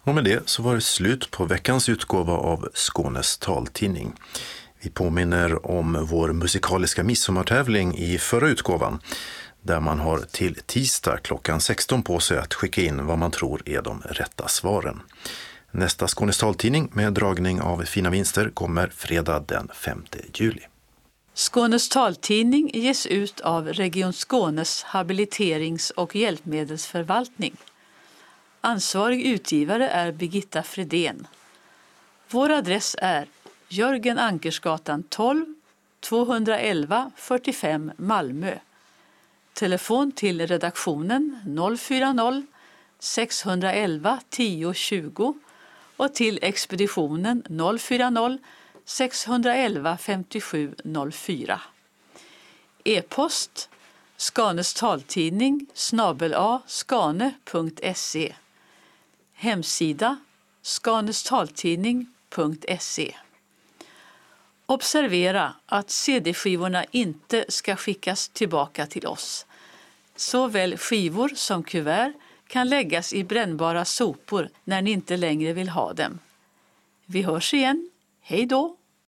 Och med det så var det slut på veckans utgåva av Skånes taltidning. Vi påminner om vår musikaliska midsommartävling i förra utgåvan, där man har till tisdag klockan 16 på sig att skicka in vad man tror är de rätta svaren. Nästa Skånes taltidning med dragning av fina vinster kommer fredag den 5 juli. Skånes taltidning ges ut av Region Skånes habiliterings- och hjälpmedelsförvaltning. Ansvarig utgivare är Birgitta Fredén. Vår adress är Jörgen Ankersgatan 12, 211 45 Malmö. Telefon till redaktionen 040 611 10 20 och till expeditionen 040 611 57 04. E-post Skanes taltidning @skane.se. Hemsida skanestaltidning.se. Observera att CD-skivorna inte ska skickas tillbaka till oss. Såväl skivor som kuvert kan läggas i brännbara sopor när ni inte längre vill ha dem. Vi hörs igen. Hej då!